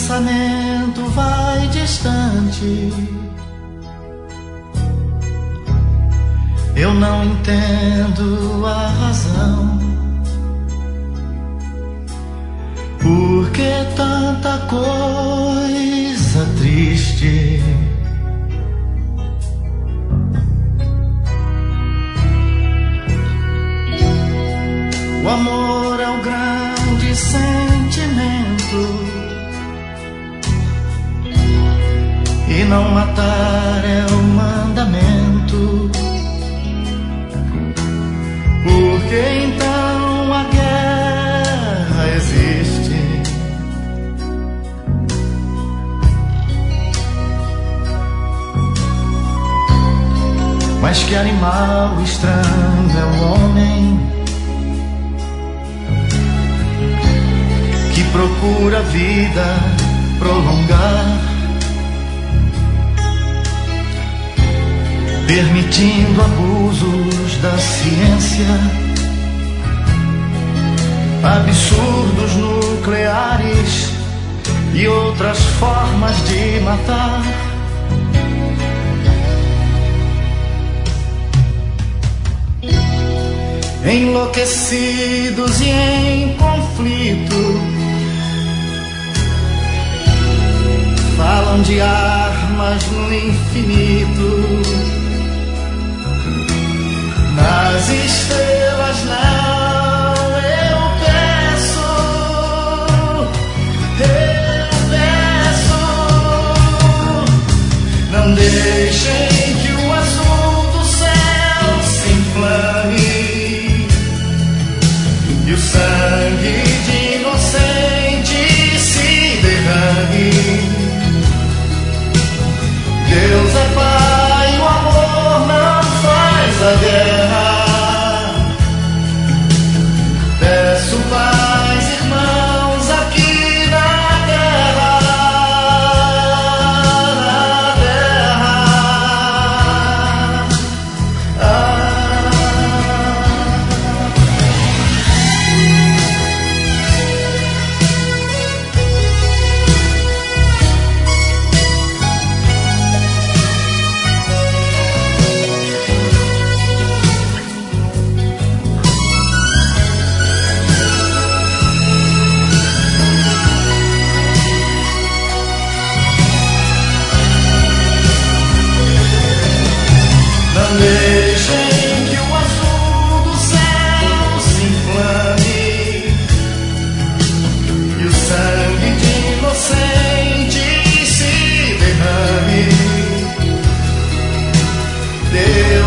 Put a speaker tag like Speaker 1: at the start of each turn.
Speaker 1: pensamento vai distante. Eu não entendo a razão. Por que tanta coisa triste? O amor é o grande sentimento, e não matar é o mandamento. Por que então a guerra existe? Mas que animal estranho é o homem, que procura a vida prolongar, permitindo abusos da ciência, absurdos nucleares e outras formas de matar. Enlouquecidos e em conflito, falam de armas no infinito. Nas estrelas não, eu peço, não deixem que o azul do céu se inflame e o sangue de inocente se derrame. Deus é Pai, o amor não faz a guerra. Peço paz, irmãos, aqui na terra, na terra. Não deixem que o azul do céu se inflame e o sangue de inocente se derrame. Deus